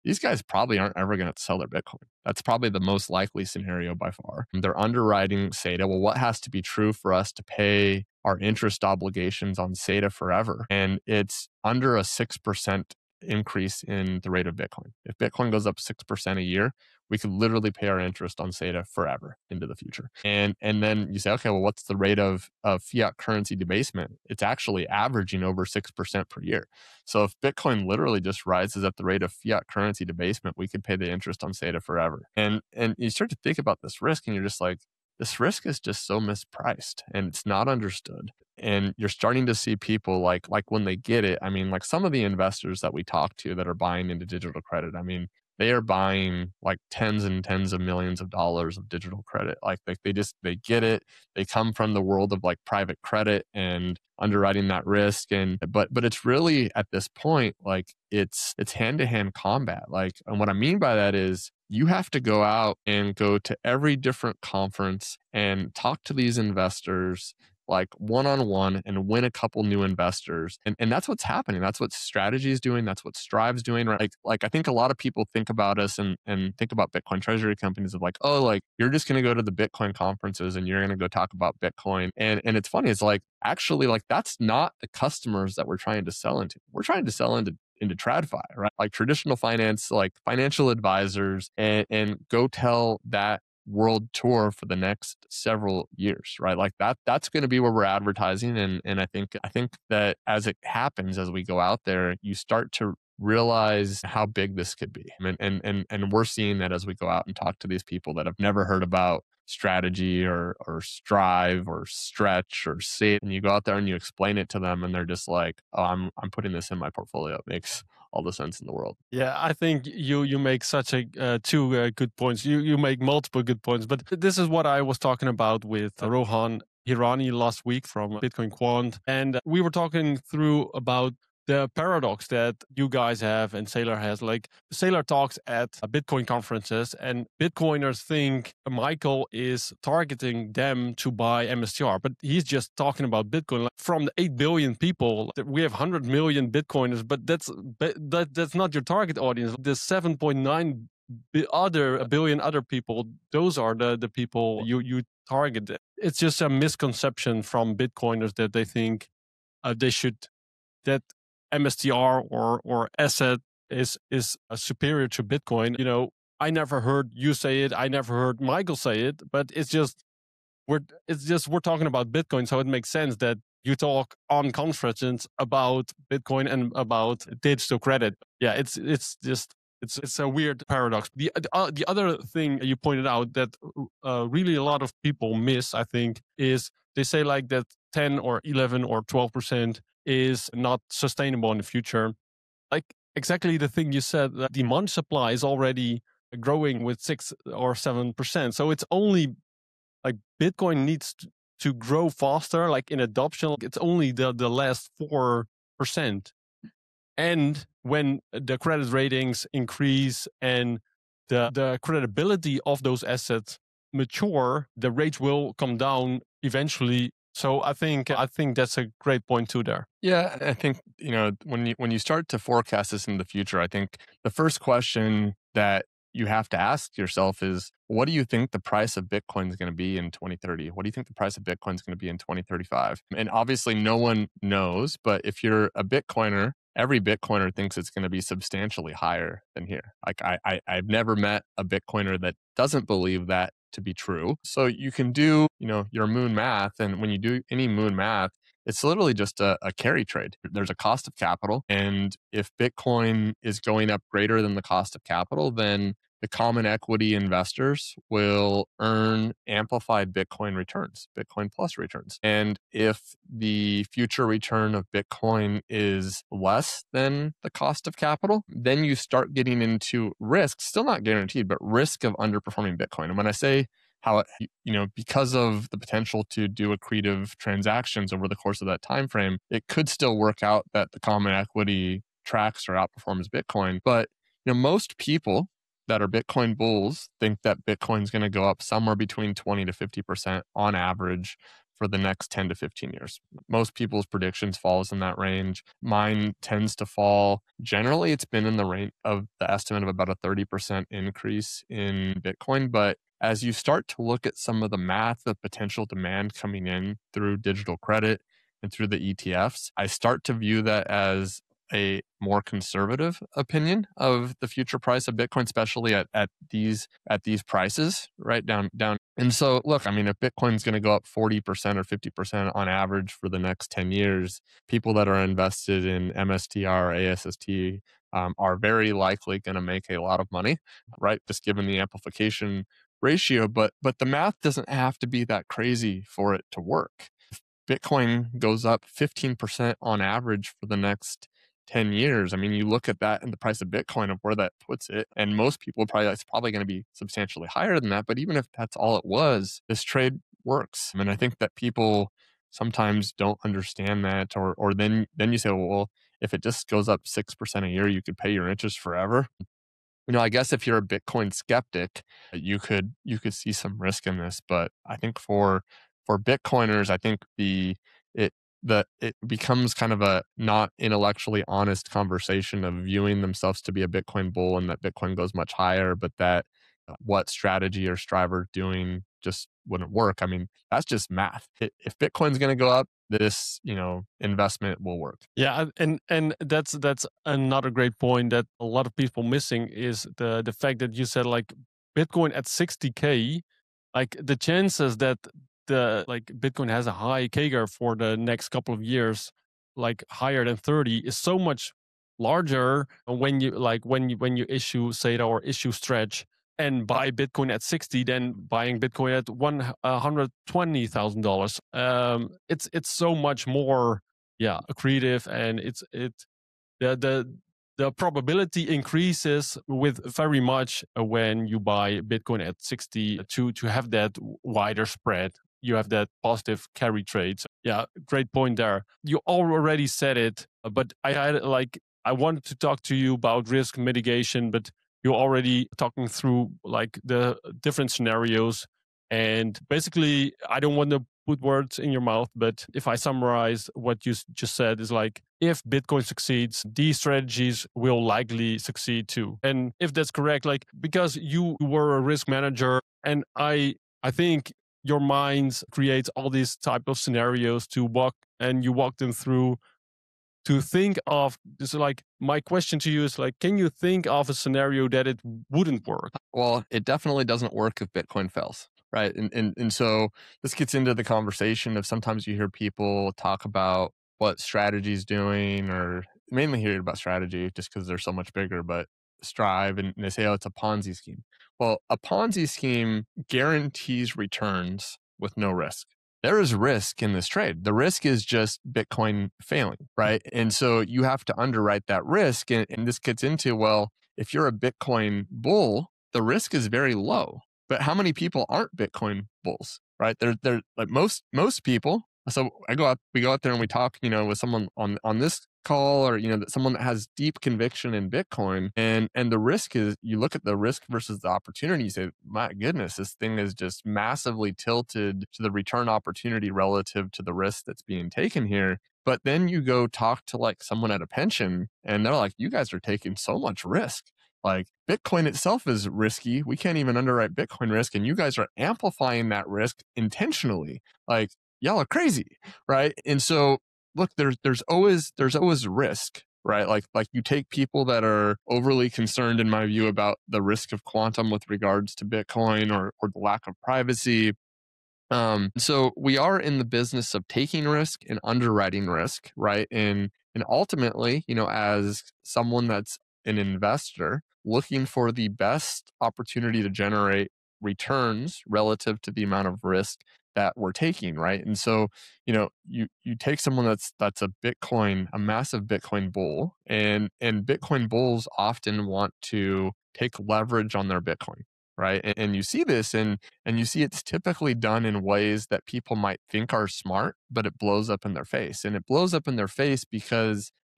these guys probably aren't ever going to sell their Bitcoin. That's probably the most likely scenario by far. They're underwriting S E D A. Well, what has to be true for us to pay our interest obligations on S E D A forever? And it's under a six percent increase in the rate of Bitcoin. If Bitcoin goes up six percent a year, we could literally pay our interest on S E D A forever into the future. And and then you say, okay, well, what's the rate of, of fiat currency debasement? It's actually averaging over six percent per year. So if Bitcoin literally just rises at the rate of fiat currency debasement, we could pay the interest on S E D A forever. And and you start to think about this risk and you're just like, this risk is just so mispriced and it's not understood. And you're starting to see people like, like when they get it, I mean, like some of the investors that we talk to that are buying into digital credit, I mean, they are buying like tens and tens of millions of dollars of digital credit. Like they, they just, they get it. They come from the world of like private credit and underwriting that risk. And, but, but it's really at this point, like it's, it's hand to hand combat. Like, and what I mean by that is you have to go out and go to every different conference and talk to these investors like one-on-one and win a couple new investors. And, and that's what's happening. That's what Strategy is doing. That's what Strive's doing. Right? Like, like I think a lot of people think about us and, and think about Bitcoin treasury companies of like, oh, like you're just going to go to the Bitcoin conferences and you're going to go talk about Bitcoin. And, and it's funny. It's like, actually, like that's not the customers that we're trying to sell into. We're trying to sell into into TradFi, right? Like traditional finance, like financial advisors, and, and go tell that world tour for the next several years, right? Like that, that's going to be where we're advertising. And, and I think, I think that as it happens, as we go out there, you start to realize how big this could be. And, and, and, and we're seeing that as we go out and talk to these people that have never heard about Strategy or, or Strive or Stretch or Sit, and you go out there and you explain it to them and they're just like, oh, I'm, I'm putting this in my portfolio. It makes all the sense in the world. Yeah, I think you you make such a uh, two uh, good points. You you make multiple good points, but this is what I was talking about with uh, Rohan Hirani last week from Bitcoin Quant, and we were talking through about the paradox that you guys have and Saylor has. Like Saylor talks at Bitcoin conferences and Bitcoiners think Michael is targeting them to buy M S T R, but he's just talking about Bitcoin. Like from the eight billion people, we have one hundred million Bitcoiners, but that's that, that's not your target audience. The seven point nine other a billion other people, those are the, the people you, you target. It's just a misconception from Bitcoiners that they think uh, they should, that M S T R or or asset is is uh, superior to Bitcoin. You know, I never heard you say it. I never heard Michael say it. But it's just we're it's just we're talking about Bitcoin, so it makes sense that you talk on conferences about Bitcoin and about digital credit. Yeah, it's it's just it's it's a weird paradox. The uh, the other thing you pointed out that uh, really a lot of people miss, I think, is they say like that ten or eleven or twelve percent is not sustainable in the future. Like exactly the thing you said, that demand supply is already growing with six or seven percent. So it's only like Bitcoin needs to, to grow faster, like in adoption. It's only the, the last four percent. And when the credit ratings increase and the, the credibility of those assets mature, the rates will come down eventually. So I think I think that's a great point too there. Yeah, I think, you know, when you when you start to forecast this in the future, I think the first question that you have to ask yourself is, what do you think the price of Bitcoin is going to be in twenty thirty? What do you think the price of Bitcoin is going to be in twenty thirty-five? And obviously no one knows, but if you're a Bitcoiner, every Bitcoiner thinks it's going to be substantially higher than here. Like I, I I've never met a Bitcoiner that doesn't believe that to be true. So you can do, you know, your moon math. And when you do any moon math, it's literally just a, a carry trade. There's a cost of capital. And if Bitcoin is going up greater than the cost of capital, then the common equity investors will earn amplified Bitcoin returns, Bitcoin plus returns. And if the future return of Bitcoin is less than the cost of capital, then you start getting into risk, still not guaranteed, but risk of underperforming Bitcoin. And when I say how, it, you know, because of the potential to do accretive transactions over the course of that time frame, it could still work out that the common equity tracks or outperforms Bitcoin. But you know, most people that are Bitcoin bulls think that Bitcoin is going to go up somewhere between twenty to fifty percent on average for the next ten to fifteen years. Most people's predictions falls in that range. Mine tends to fall. Generally, it's been in the range of the estimate of about a thirty percent increase in Bitcoin. But as you start to look at some of the math of potential demand coming in through digital credit and through the E T Fs, I start to view that as a more conservative opinion of the future price of Bitcoin, especially at, at these at these prices, right down down. And so, look, I mean, if Bitcoin's going to go up forty percent or fifty percent on average for the next ten years, people that are invested in M S T R or A S S T um, are very likely going to make a lot of money, right? Just given the amplification ratio. But but the math doesn't have to be that crazy for it to work. If Bitcoin goes up fifteen percent on average for the next ten years. I mean, you look at that and the price of Bitcoin of where that puts it, and most people probably, it's probably going to be substantially higher than that. But even if that's all it was, this trade works. I mean, I think that people sometimes don't understand that, or or then then you say, well, if it just goes up six percent a year, you could pay your interest forever. You know, I guess if you're a Bitcoin skeptic, you could you could see some risk in this. But I think for for Bitcoiners, I think the it the it becomes kind of a not intellectually honest conversation of viewing themselves to be a Bitcoin bull and that Bitcoin goes much higher, but that what strategy or Striver doing just wouldn't work. I mean, that's just math. If Bitcoin's going to go up, this, you know, investment will work. Yeah, and and that's that's another great point that a lot of people missing is the the fact that you said like Bitcoin at sixty K, like the chances that the like Bitcoin has a high K G A R for the next couple of years, like higher than thirty, is so much larger when you like when you when you issue S A T A or issue Stretch and buy Bitcoin at sixty, then buying Bitcoin at one hundred twenty thousand dollars. Um, it's it's so much more, yeah, accretive, and it's it the the the probability increases with very much when you buy Bitcoin at sixty to to have that wider spread. You have that positive carry trade. So, yeah, great point there. You already said it, but I had like I wanted to talk to you about risk mitigation, but you're already talking through like the different scenarios. And basically, I don't want to put words in your mouth, but if I summarize what you just said is like, if Bitcoin succeeds, these strategies will likely succeed too. And if that's correct, like, because you were a risk manager, and I, I think your mind creates all these type of scenarios to walk, and you walk them through to think of this. Like, my question to you is like, can you think of a scenario that it wouldn't work? Well, it definitely doesn't work if Bitcoin fails, right? And and and so this gets into the conversation of sometimes you hear people talk about what strategy is doing, or mainly hear about strategy just because they're so much bigger, but Strive, and they say, oh, it's a Ponzi scheme. Well, a Ponzi scheme guarantees returns with no risk. There is risk in this trade. The risk is just Bitcoin failing, right? And so you have to underwrite that risk. And, and this gets into, well, if you're a Bitcoin bull, the risk is very low. But how many people aren't Bitcoin bulls, right? They're, they're like most most people. So I go out, we go out there and we talk, you know, with someone on on this call, or you know, that someone that has deep conviction in Bitcoin, and and the risk is, you look at the risk versus the opportunity, you say, my goodness, this thing is just massively tilted to the return opportunity relative to the risk that's being taken here. But then you go talk to like someone at a pension, and they're like, you guys are taking so much risk. Like, Bitcoin itself is risky. We can't even underwrite Bitcoin risk, and you guys are amplifying that risk intentionally. Like, y'all are crazy, right? And so, look, there's there's always there's always risk, right? Like like you take people that are overly concerned, in my view, about the risk of quantum with regards to Bitcoin, or or the lack of privacy. Um, so we are in the business of taking risk and underwriting risk, right? And and ultimately, you know, as someone that's an investor looking for the best opportunity to generate returns relative to the amount of risk that we're taking, right? And so, you know, you you take someone that's that's a Bitcoin, a massive Bitcoin bull, and and Bitcoin bulls often want to take leverage on their Bitcoin, right? And, and you see this, and and you see it's typically done in ways that people might think are smart, but it blows up in their face. And it blows up in their face because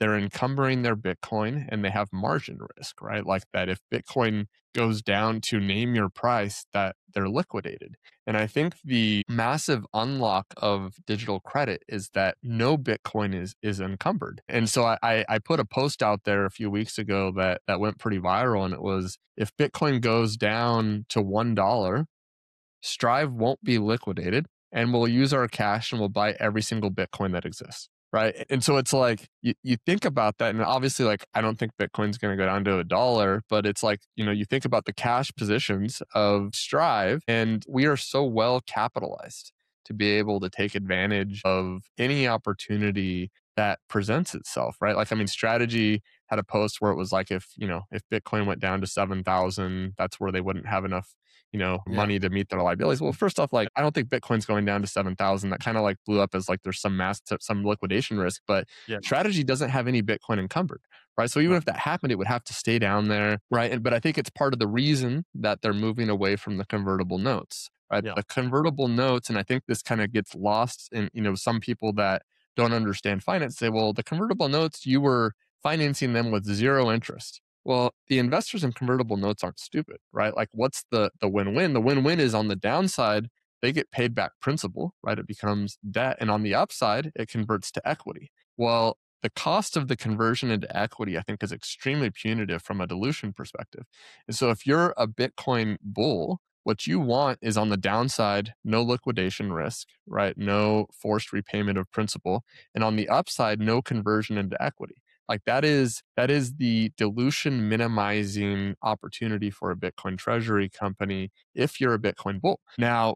they're encumbering their Bitcoin and they have margin risk, right? Like that if Bitcoin goes down to name your price, that they're liquidated. And I think the massive unlock of digital credit is that no Bitcoin is is encumbered. And so I, I, I put a post out there a few weeks ago that that went pretty viral, and it was, if Bitcoin goes down to one dollar, Strive won't be liquidated, and we'll use our cash and we'll buy every single Bitcoin that exists. Right. And so it's like, you, you think about that, and obviously, like, I don't think Bitcoin's going to go down to a dollar, but it's like, you know, you think about the cash positions of Strive, and we are so well capitalized to be able to take advantage of any opportunity that presents itself, right? Like, I mean, Strategy had a post where it was like, if, you know, if Bitcoin went down to seven thousand, that's where they wouldn't have enough, you know, Yeah. money to meet their liabilities. Well, first off, like, I don't think Bitcoin's going down to seven thousand. That kind of like blew up as like there's some mass, some liquidation risk, but Yeah. Strategy doesn't have any Bitcoin encumbered, right? So even Right. if that happened, it would have to stay down there, right? And, but I think it's part of the reason that they're moving away from the convertible notes, right? Yeah. The convertible notes, and I think this kind of gets lost in, you know, some people that don't understand finance say, well, the convertible notes, you were financing them with zero interest. Well, the investors in convertible notes aren't stupid, right? Like, what's the the win-win? The win-win is, on the downside, they get paid back principal, right? It becomes debt. And on the upside, it converts to equity. Well, the cost of the conversion into equity, I think, is extremely punitive from a dilution perspective. And so if you're a Bitcoin bull, what you want is, on the downside, no liquidation risk, right? No forced repayment of principal. And on the upside, no conversion into equity. Like, that is that is the dilution minimizing opportunity for a Bitcoin treasury company if you're a Bitcoin bull. Now,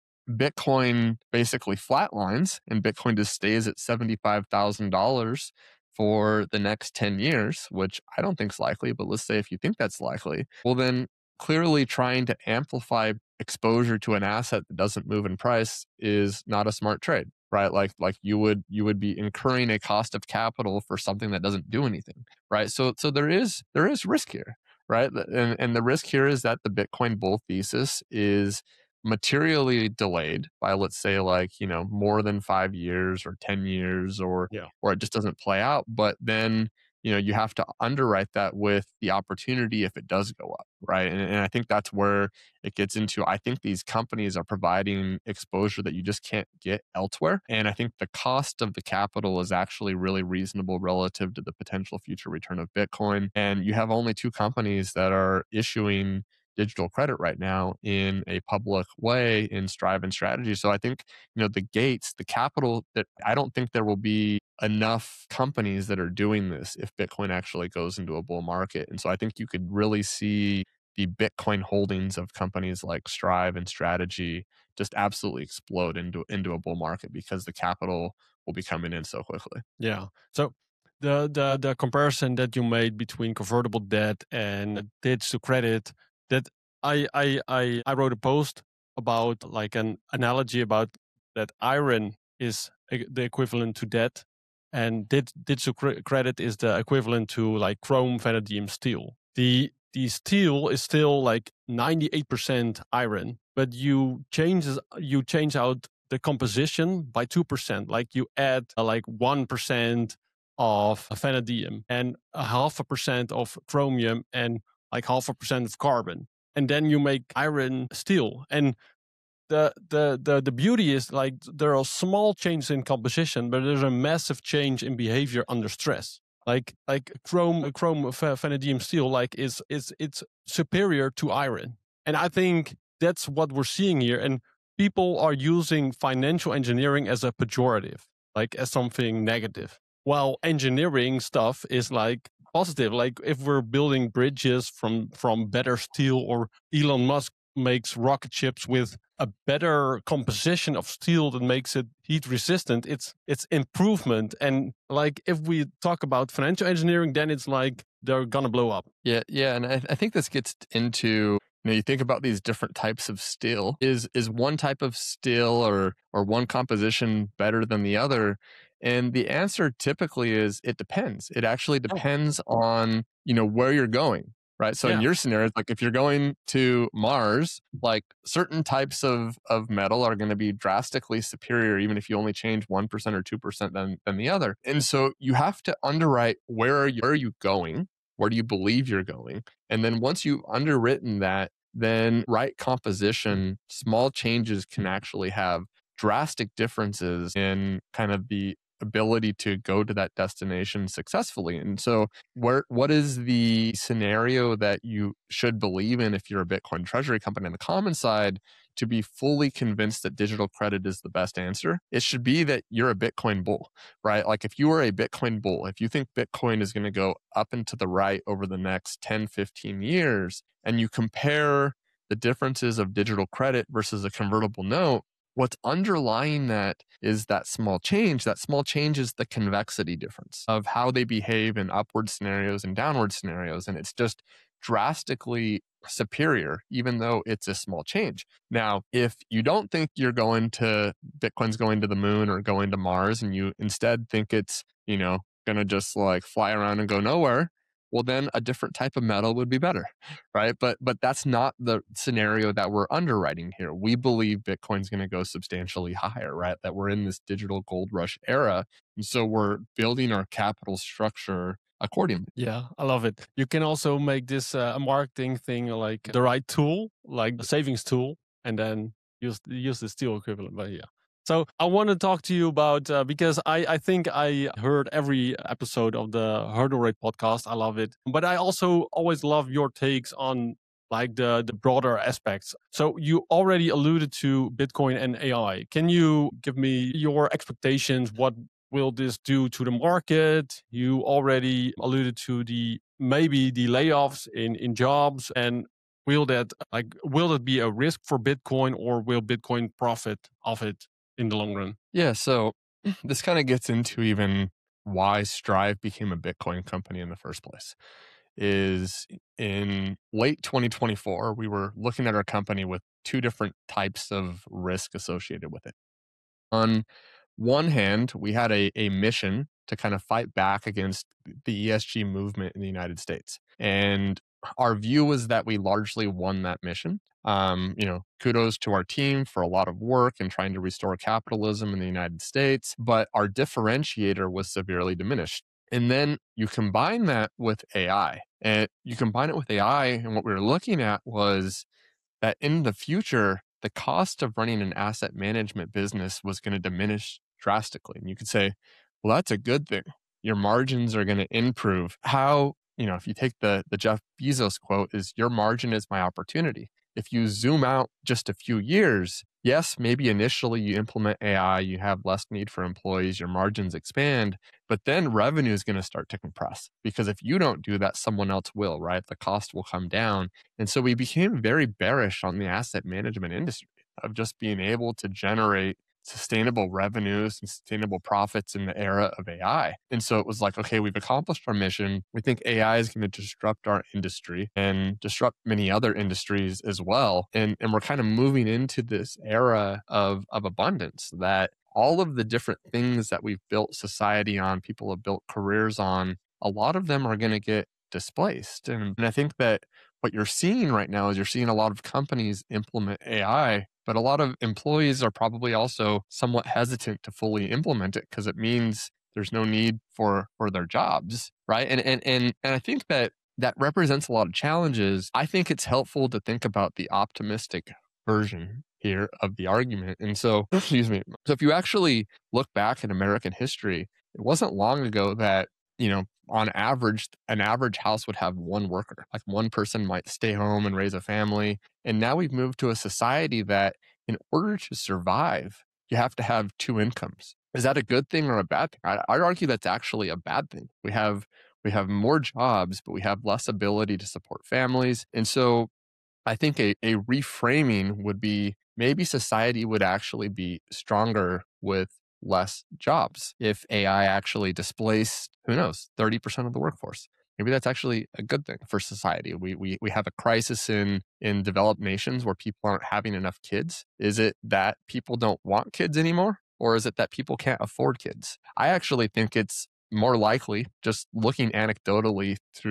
Bitcoin basically flatlines, and Bitcoin just stays at seventy-five thousand dollars for the next ten years, which I don't think is likely, but let's say if you think that's likely, well, then clearly trying to amplify exposure to an asset that doesn't move in price is not a smart trade, right? Like, like you would you would be incurring a cost of capital for something that doesn't do anything, right? So so there is there is risk here, right? And and the risk here is that the Bitcoin bull thesis is materially delayed by, let's say, like, you know, more than five years or ten years, or Yeah. or it just doesn't play out. But then, you know, you have to underwrite that with the opportunity if it does go up, right? And, and I think that's where it gets into, I think these companies are providing exposure that you just can't get elsewhere. And I think the cost of the capital is actually really reasonable relative to the potential future return of Bitcoin. And you have only two companies that are issuing digital credit right now in a public way, in Strive and Strategy. So I think, you know, the gates, the capital, that I don't think there will be enough companies that are doing this if Bitcoin actually goes into a bull market. And so I think you could really see the Bitcoin holdings of companies like Strive and Strategy just absolutely explode into into a bull market, because the capital will be coming in so quickly. Yeah. So the the the comparison that you made between convertible debt and digital credit, that I I I I wrote a post about, like, an analogy about that iron is e- the equivalent to debt, and dit, digital cre- credit is the equivalent to, like, chrome, vanadium, steel. The the steel is still like ninety-eight percent iron, but you changes you change out the composition by two percent. Like, you add uh, like one percent of vanadium and a half a percent of chromium and like half a percent of carbon. And then you make iron steel. And the, the, the, the beauty is, like, there are small changes in composition, but there's a massive change in behavior under stress. Like like chrome chrome vanadium steel, like, is is it's superior to iron. And I think that's what we're seeing here. And people are using financial engineering as a pejorative, like as something negative. While engineering stuff is like positive. Like, if we're building bridges from from better steel, or Elon Musk makes rocket ships with a better composition of steel that makes it heat resistant, it's it's improvement. And, like, if we talk about financial engineering, then it's like they're gonna blow up. Yeah, yeah, and I, I think this gets into, you know, you think about these different types of steel. Is is one type of steel or or one composition better than the other? And the answer typically is, it depends. It actually depends on, you know, where you're going, right? So Yeah. in your scenario, like if you're going to Mars, like certain types of, of metal are going to be drastically superior, even if you only change one percent or two percent than, than the other. And so you have to underwrite where are you, where are you going? Where do you believe you're going? And then once you've underwritten that, then right composition, small changes can actually have drastic differences in kind of the ability to go to that destination successfully. And so where what is the scenario that you should believe in if you're a Bitcoin treasury company on the common side to be fully convinced that digital credit is the best answer? It should be that you're a Bitcoin bull, right? Like if you are a Bitcoin bull, if you think Bitcoin is going to go up and to the right over the next ten, fifteen years, and you compare the differences of digital credit versus a convertible note, what's underlying that is that small change. That small change is the convexity difference of how they behave in upward scenarios and downward scenarios. And it's just drastically superior, even though it's a small change. Now, if you don't think you're going to, Bitcoin's going to the moon or going to Mars, and you instead think it's, you know, going to just like fly around and go nowhere, well, then a different type of metal would be better, right? But but that's not the scenario that we're underwriting here. We believe Bitcoin's going to go substantially higher, right? That we're in this digital gold rush era. And so we're building our capital structure accordingly. Yeah, I love it. You can also make this uh, a marketing thing, like the right tool, like a savings tool, and then use use the steel equivalent. But yeah. So I want to talk to you about, uh, because I, I think I heard every episode of the Hurdle Rate podcast. I love it. But I also always love your takes on like the, the broader aspects. So you already alluded to Bitcoin and A I. Can you give me your expectations? What will this do to the market? You already alluded to the maybe the layoffs in, in jobs, and will that like will it be a risk for Bitcoin, or will Bitcoin profit off it in the long run? Yeah, so this kind of gets into even why Strive became a Bitcoin company in the first place. Is in late twenty twenty-four, we were looking at our company with two different types of risk associated with it. On one hand, we had a, a mission to kind of fight back against the E S G movement in the United States. And our view was that we largely won that mission. Um, you know, kudos to our team for a lot of work in trying to restore capitalism in the United States, but our differentiator was severely diminished. And then you combine that with A I, and you combine it with A I, and what we were looking at was that in the future, the cost of running an asset management business was going to diminish drastically. And you could say, well, that's a good thing. Your margins are going to improve. How, you know, if you take the, the Jeff Bezos quote, is your margin is my opportunity. If you zoom out just a few years, yes, maybe initially you implement A I, you have less need for employees, your margins expand, but then revenue is going to start to compress, because if you don't do that, someone else will, right? The cost will come down. And so we became very bearish on the asset management industry of just being able to generate sustainable revenues and sustainable profits in the era of A I. And so it was like, okay, we've accomplished our mission. We think A I is going to disrupt our industry and disrupt many other industries as well. And, and we're kind of moving into this era of, of abundance, that all of the different things that we've built society on, people have built careers on, a lot of them are going to get displaced. And, and I think that what you're seeing right now is you're seeing a lot of companies implement A I, but a lot of employees are probably also somewhat hesitant to fully implement it because it means there's no need for for their jobs, right? And and and and I think that that represents a lot of challenges. I think it's helpful to think about the optimistic version here of the argument. And so, excuse me. So if you actually look back in American history, it wasn't long ago that, you know, on average, an average house would have one worker. Like one person might stay home and raise a family. And now we've moved to a society that in order to survive, you have to have two incomes. Is that a good thing or a bad thing? I, I'd argue that's actually a bad thing. We have we have more jobs, but we have less ability to support families. And so I think a, a reframing would be, maybe society would actually be stronger with less jobs if A I actually displaced, who knows, thirty percent of the workforce. Maybe that's actually a good thing for society. We we we have a crisis in in developed nations where people aren't having enough kids. Is it that people don't want kids anymore? Or is it that people can't afford kids? I actually think it's more likely, just looking anecdotally through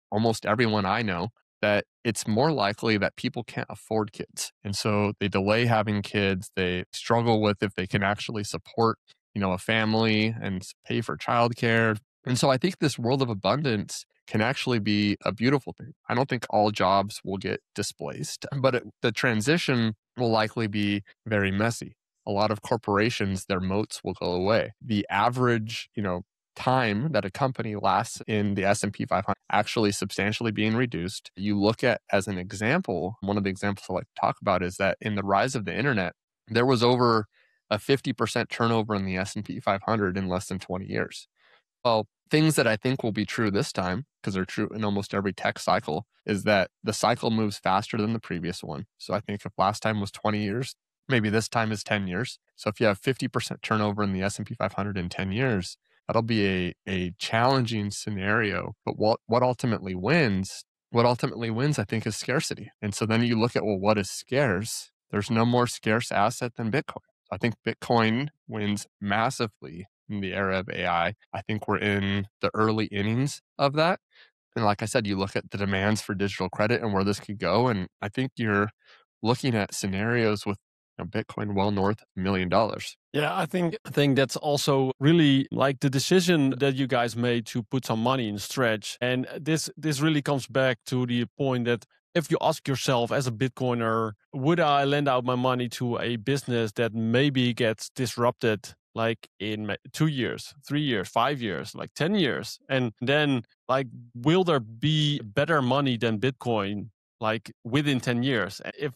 almost everyone I know that it's more likely that people can't afford kids. And so they delay having kids. They struggle with if they can actually support, you know, a family and pay for childcare. And so I think this world of abundance can actually be a beautiful thing. I don't think all jobs will get displaced, but it, the transition will likely be very messy. A lot of corporations, their moats will go away. The average, you know, time that a company lasts in the S and P five hundred actually substantially being reduced. You look at, as an example, one of the examples I like to talk about is that in the rise of the internet, there was over a fifty percent turnover in the S and P five hundred in less than twenty years. Well, things that I think will be true this time, because they're true in almost every tech cycle, is that the cycle moves faster than the previous one. So I think if last time was twenty years, maybe this time is ten years. So if you have fifty percent turnover in the S and P five hundred in ten years, that'll be a, a challenging scenario. But what, what ultimately wins, what ultimately wins, I think, is scarcity. And so then you look at, well, what is scarce? There's no more scarce asset than Bitcoin. I think Bitcoin wins massively in the era of A I. I think we're in the early innings of that. And like I said, you look at the demands for digital credit and where this could go. And I think you're looking at scenarios with, you know, Bitcoin well north of a million dollars. Yeah, I think I think that's also really like the decision that you guys made to put some money in Stretch. And this this really comes back to the point that if you ask yourself as a Bitcoiner, would I lend out my money to a business that maybe gets disrupted like in two years, three years, five years, like ten years? And then like, will there be better money than Bitcoin like within ten years? If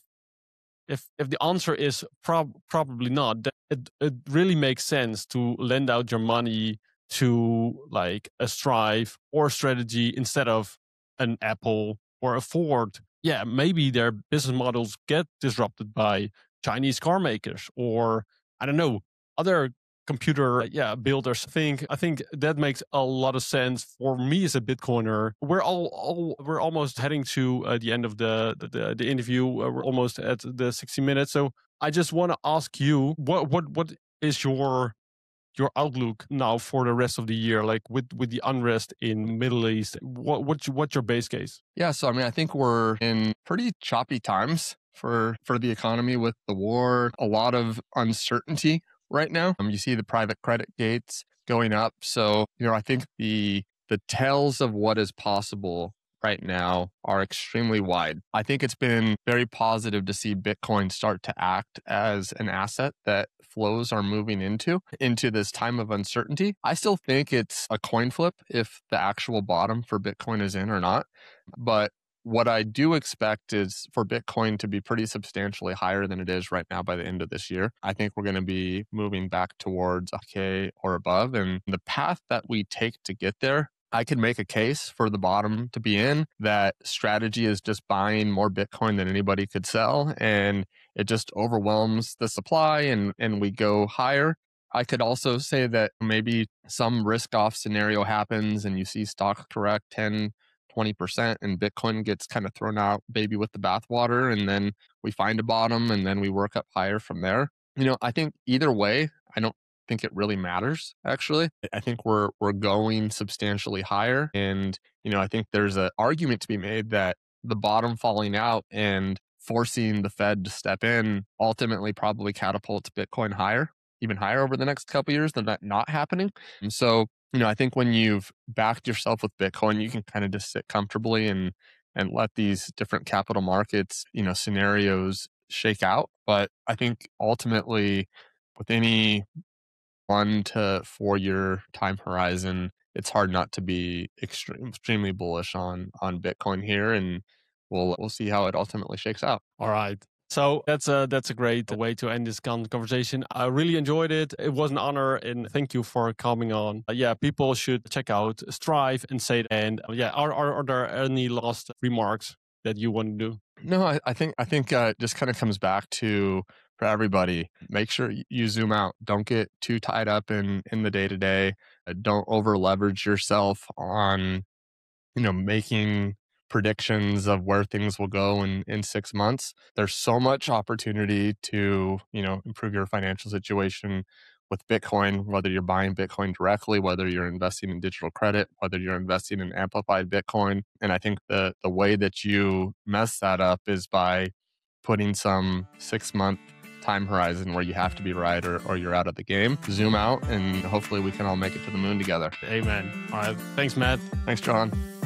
If if the answer is prob- probably not, then it, it really makes sense to lend out your money to like a Strive or Strategy instead of an Apple or a Ford. Yeah, maybe their business models get disrupted by Chinese car makers or I don't know, other computer yeah builders. I think I think that makes a lot of sense for me as a Bitcoiner. We're all, all we're almost heading to uh, the end of the the, the interview. Uh, we're almost at the sixty minutes. So I just want to ask you, what what what is your your outlook now for the rest of the year, like with with the unrest in Middle East? What what's what's your base case? Yeah, so I mean, I think we're in pretty choppy times for for the economy with the war, a lot of uncertainty right now. Um, you see the private credit gates going up. So, you know, I think the the tells of what is possible right now are extremely wide. I think it's been very positive to see Bitcoin start to act as an asset that flows are moving into, into this time of uncertainty. I still think it's a coin flip if the actual bottom for Bitcoin is in or not. But what I do expect is for Bitcoin to be pretty substantially higher than it is right now by the end of this year. I think we're going to be moving back towards a K or above. And the path that we take to get there, I could make a case for the bottom to be in, that Strategy is just buying more Bitcoin than anybody could sell, and it just overwhelms the supply and, and we go higher. I could also say that maybe some risk off scenario happens and you see stocks correct ten, twenty percent and Bitcoin gets kind of thrown out baby with the bathwater, and then we find a bottom and then we work up higher from there. You know, I think either way, I don't think it really matters, actually. I think we're we're going substantially higher. And, you know, I think there's an argument to be made that the bottom falling out and forcing the Fed to step in ultimately probably catapults Bitcoin higher, even higher over the next couple of years than that not happening. And so, you know, I think when you've backed yourself with Bitcoin, you can kind of just sit comfortably and and let these different capital markets, you know, scenarios shake out. But I think ultimately with any one to four year time horizon, it's hard not to be extreme, extremely bullish on on Bitcoin here, and we'll we'll see how it ultimately shakes out. All right. So that's a that's a great way to end this conversation. I really enjoyed it. It was an honor, and thank you for coming on. Uh, yeah, people should check out Strive and Say. And uh, yeah, are, are are there any last remarks that you want to do? No, I, I think I think uh, it just kind of comes back to, for everybody, make sure you zoom out. Don't get too tied up in in the day to day. Don't over leverage yourself on, you know, making predictions of where things will go in in six months. There's so much opportunity to, you know, improve your financial situation with Bitcoin, whether you're buying Bitcoin directly, whether you're investing in digital credit, whether you're investing in amplified Bitcoin. And I think the, the way that you mess that up is by putting some six month time horizon where you have to be right or, or you're out of the game. Zoom out and hopefully we can all make it to the moon together. Amen. All right. Thanks, Matt. Thanks, John.